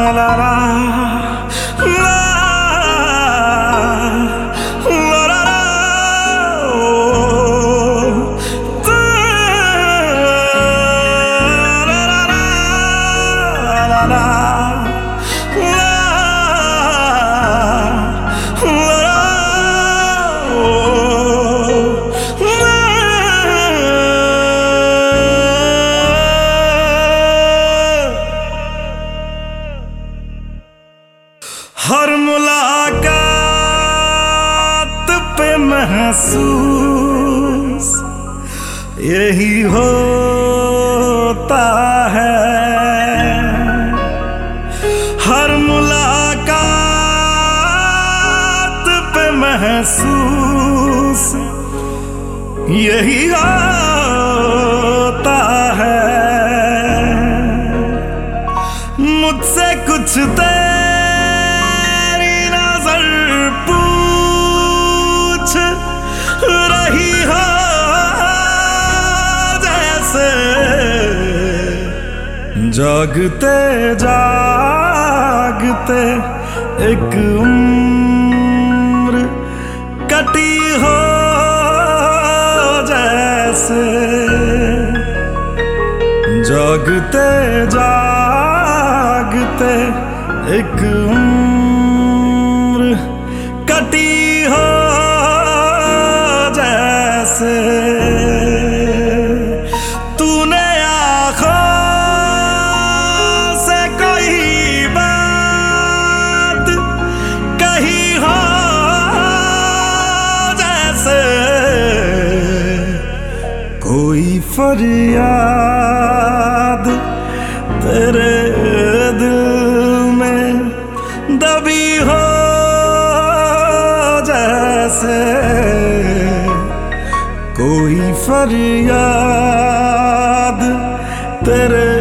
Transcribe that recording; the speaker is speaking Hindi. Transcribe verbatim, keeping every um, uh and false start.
la la la la la la oh, da, la la la la la हर मुलाकात पे महसूस यही होता है। हर मुलाकात पे महसूस यही होता है। मुझसे कुछ देर रही हो जैसे जागते जागते एक उम्र कटी हो जैसे जागते जागते एक उम्र कटी हो तूने आँखों से कोई बात कही हो जैसे कोई फरियाद तेरे दिल में दबी हो जैसे कोई फरियाद तेरे